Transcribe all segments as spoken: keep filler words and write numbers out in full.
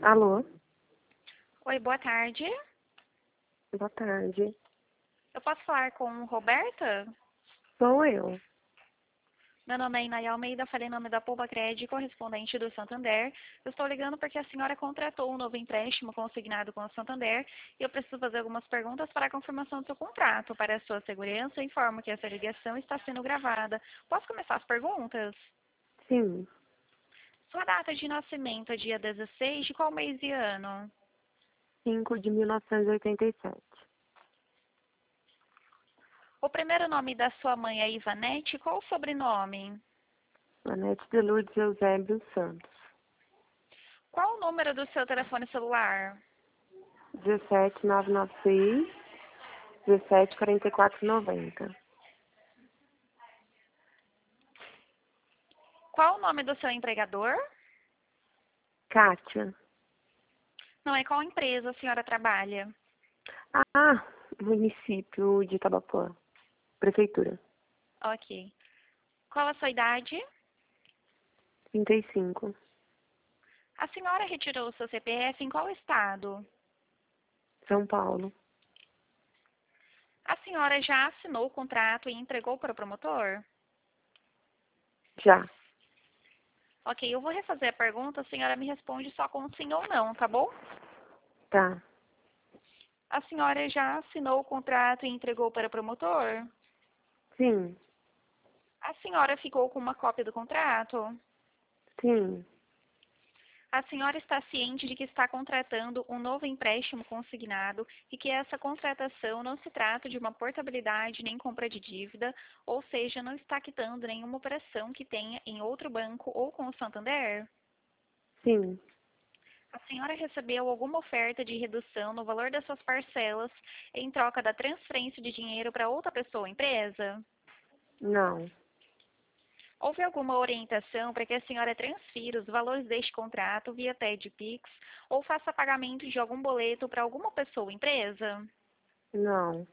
Alô? Oi, boa tarde. Boa tarde. Eu posso falar com Roberta? Sou eu. Meu nome é Inay Almeida, falei em nome da Poupa Cred, correspondente do Santander. Eu estou ligando porque a senhora contratou um novo empréstimo consignado com o Santander e eu preciso fazer algumas perguntas para a confirmação do seu contrato. Para a sua segurança, eu informo que essa ligação está sendo gravada. Posso começar as perguntas? Sim. Sua data de nascimento é dia dezesseis de qual mês e ano? cinco de mil novecentos e oitenta e sete. O primeiro nome da sua mãe é Ivanete, qual o sobrenome? Anete de Lourdes Eusébio Santos. Qual o número do seu telefone celular? dezessete nove nove seis, dezessete quarenta e quatro noventa. Qual o nome do seu empregador? Kátia. Não é qual empresa a senhora trabalha? Ah, município de Itabapoã. Prefeitura. Ok. Qual a sua idade? trinta e cinco. A senhora retirou o seu C P F em qual estado? São Paulo. A senhora já assinou o contrato e entregou para o promotor? Já. Ok, eu vou refazer a pergunta, a senhora me responde só com sim ou não, tá bom? Tá. A senhora já assinou o contrato e entregou para o promotor? Sim. A senhora ficou com uma cópia do contrato? Sim. A senhora está ciente de que está contratando um novo empréstimo consignado e que essa contratação não se trata de uma portabilidade nem compra de dívida, ou seja, não está quitando nenhuma operação que tenha em outro banco ou com o Santander? Sim. A senhora recebeu alguma oferta de redução no valor das suas parcelas em troca da transferência de dinheiro para outra pessoa ou empresa? Não. Houve alguma orientação para que a senhora transfira os valores deste contrato via T E D Pix ou faça pagamento de algum boleto para alguma pessoa ou empresa? Não.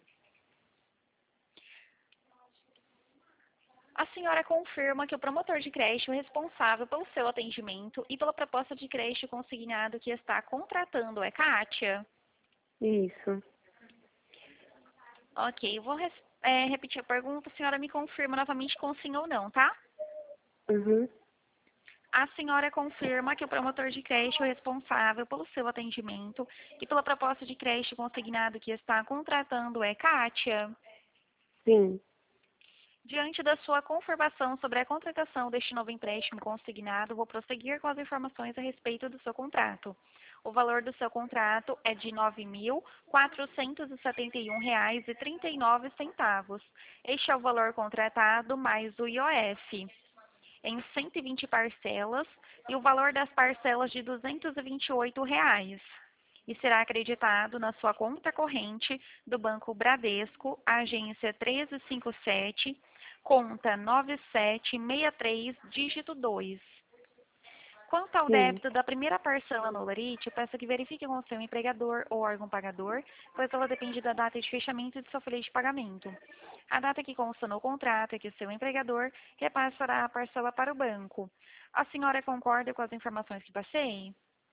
A senhora confirma que o promotor de crédito responsável pelo seu atendimento e pela proposta de crédito consignado que está contratando é Kátia? Isso. Ok, eu vou res- é, repetir a pergunta, a senhora me confirma novamente com sim ou não, tá? Uhum. A senhora confirma que o promotor de crédito responsável pelo seu atendimento e pela proposta de crédito consignado que está contratando é Kátia? Sim. Diante da sua confirmação sobre a contratação deste novo empréstimo consignado, vou prosseguir com as informações a respeito do seu contrato. O valor do seu contrato é de nove mil quatrocentos e setenta e um reais e trinta e nove centavos. Este é o valor contratado mais o I O F em cento e vinte parcelas e o valor das parcelas de duzentos e vinte e oito reais. E será acreditado na sua conta corrente do Banco Bradesco, agência treze cinquenta e sete, conta nove sete seis três, dígito dois. Quanto ao Sim. débito da primeira parcela no Lerite, peço que verifique com o seu empregador ou órgão pagador, pois ela depende da data de fechamento de sua folha de pagamento. A data que consta no contrato é que o seu empregador repassará a parcela para o banco. A senhora concorda com as informações que passei?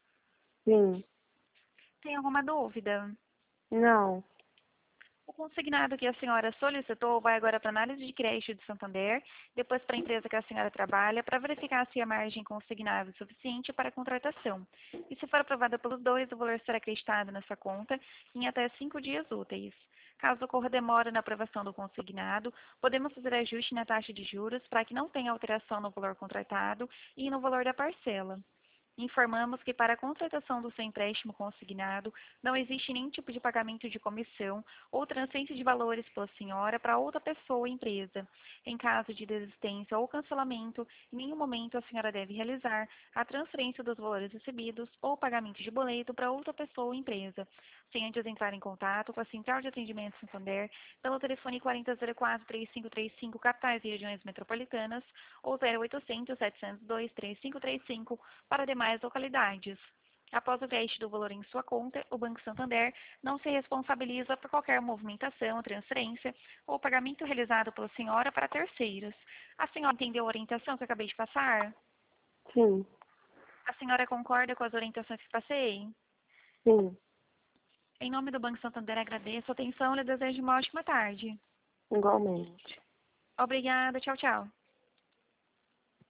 Sim. Tem alguma dúvida? Não. O consignado que a senhora solicitou vai agora para a análise de crédito de Santander, depois para a empresa que a senhora trabalha, para verificar se a margem consignável é suficiente para a contratação. E se for aprovada pelos dois, o valor será acreditado nessa conta em até cinco dias úteis. Caso ocorra demora na aprovação do consignado, podemos fazer ajuste na taxa de juros para que não tenha alteração no valor contratado e no valor da parcela. Informamos que para a contratação do seu empréstimo consignado não existe nenhum tipo de pagamento de comissão ou transferência de valores pela senhora para outra pessoa ou empresa. Em caso de desistência ou cancelamento, em nenhum momento a senhora deve realizar a transferência dos valores recebidos ou pagamento de boleto para outra pessoa ou empresa, sem antes entrar em contato com a Central de Atendimento Santander pelo telefone quarenta zero quatro, trinta e cinco trinta e cinco, capitais e regiões metropolitanas, ou zero oitocentos, setecentos e dois, trinta e cinco trinta e cinco para demais localidades. Após o teste do valor em sua conta, o Banco Santander não se responsabiliza por qualquer movimentação, transferência ou pagamento realizado pela senhora para terceiros. A senhora entendeu a orientação que eu acabei de passar? Sim. A senhora concorda com as orientações que passei? Sim, Em nome do Banco Santander, agradeço a atenção e lhe desejo uma ótima tarde. igualmente. Obrigada, tchau, tchau.